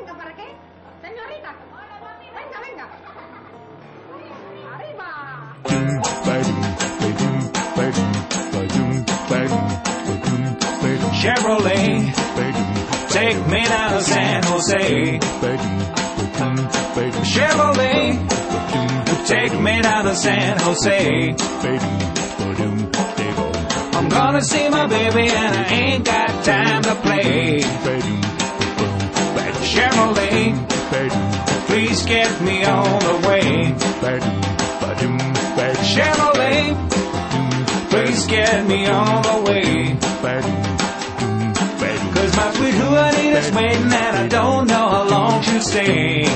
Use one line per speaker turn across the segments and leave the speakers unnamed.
venga para qué. Señorita, venga, venga.
Chevrolet, take me down to San Jose. Chevrolet, take me down to San Jose. I'm gonna see my baby and I ain't got time to play. Chevrolet, please get me on the way. Chevrolet, please get me on the way. Cause my sweet Juanita's waiting and I don't know how long she'll stay.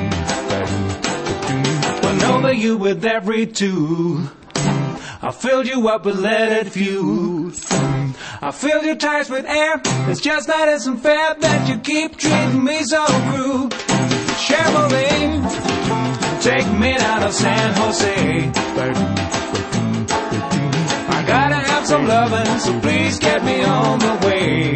Went over you with every tube. I filled you up with leaded fuels. I filled your tires with air. It's just that isn't fair that you keep treating me so cruel. Chevrolet, take me down to San Jose. I gotta have some lovin', so please get me on the way.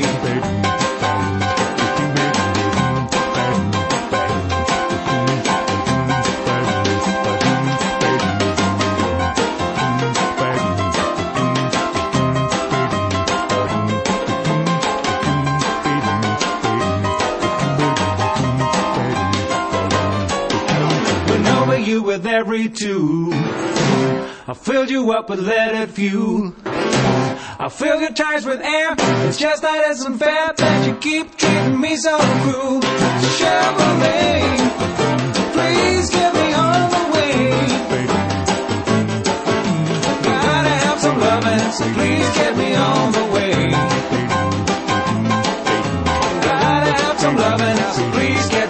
You with every tube. I filled you up with leaded fuel. I filled your tires with air. It's just that isn't fair that you keep treating me so cruel. Chevrolet, please get me on the way. Gotta have some lovin', so please get me on the way. Gotta have some lovin', so please get